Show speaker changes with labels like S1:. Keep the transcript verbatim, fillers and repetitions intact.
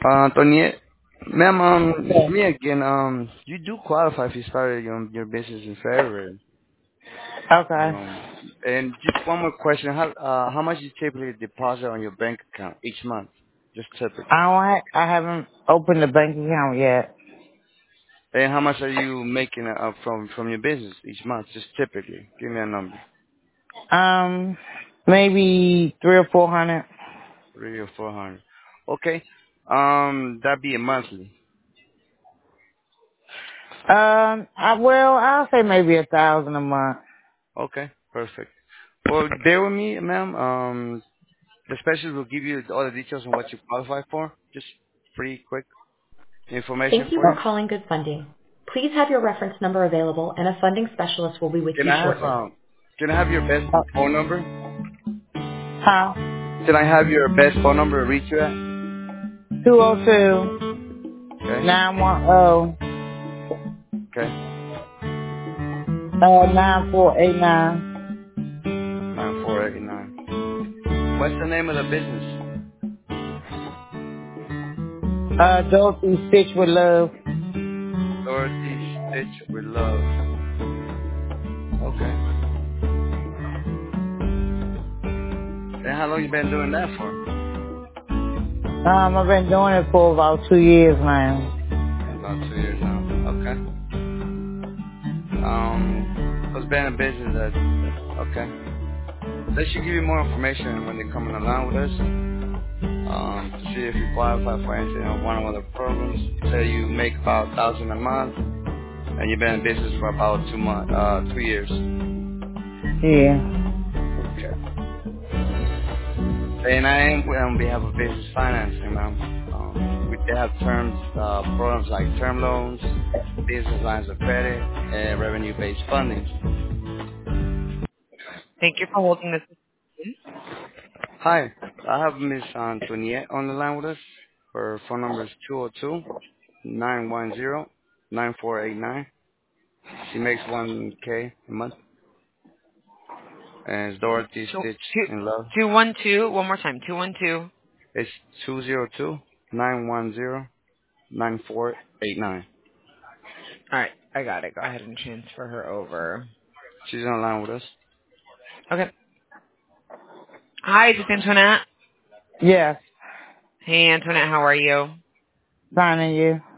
S1: Uh, Tony, ma'am, um, it's
S2: Yeah.
S1: me again. Um, you do qualify if you started your your business in February.
S2: Okay.
S1: Um, and just one more question: How uh how much you typically deposit on your bank account each month? Just typically.
S2: I don't ha- I haven't opened a bank account yet.
S1: And how much are you making uh, from from your business each month? Just typically, give me a number,
S2: Um, maybe three or four hundred.
S1: three or four hundred. Okay. Um, that'd be a monthly.
S2: Um, I, well, I'll say maybe a thousand a month.
S1: Okay, perfect. Well, bear with me, ma'am. Um, the specialist will give you all the details on what you qualify for. Just pretty quick information
S3: Thank you
S1: for
S3: for
S1: you.
S3: calling Good Funding. Please have your reference number available, and a funding specialist will be with
S1: Can
S3: you
S1: I have
S3: shortly.
S1: um, can I have your best
S2: Uh,
S1: phone number?
S2: huh?
S1: Can I have your best phone number to reach you at?
S2: Two oh two
S1: Okay,
S2: nine one zero
S1: okay,
S2: uh nine four eight nine.
S1: nine four eight nine. What's the name of the business?
S2: Uh, Dorothy Stitch with Love.
S1: Dorothy Stitch with Love. Okay. And how long you been doing that for?
S2: Um, I've been doing it for about two years now.
S1: About two years now. Okay. Um, so it's been a business that, okay. They should give you more information when they're coming along with us, um, to see if you qualify for anything or one of the programs. Say you make about a thousand a month, and you've been in business for about two months, uh, two years.
S2: Yeah.
S1: Okay. And I am on behalf of business financing, ma'am. Um, we they have terms, uh, programs like term loans, business lines of credit, and revenue-based funding.
S3: Thank you for holding this.
S1: Hi, I have Miss Antoniette on the line with us. Her phone number is two oh two, nine one zero, nine four eight nine. She makes one K a month. And it's Dorothy
S3: Two,
S1: Stitch
S3: two,
S1: in Love.
S3: two one two. One more time. Two one two.
S1: It's two oh two, nine one zero, nine four eight nine.
S3: All right, I got it. Go ahead and transfer her over.
S1: She's on the line with us.
S3: Okay. Hi, this is Antoinette.
S2: Yes.
S3: Hey, Antoinette, how are you?
S2: Signing you.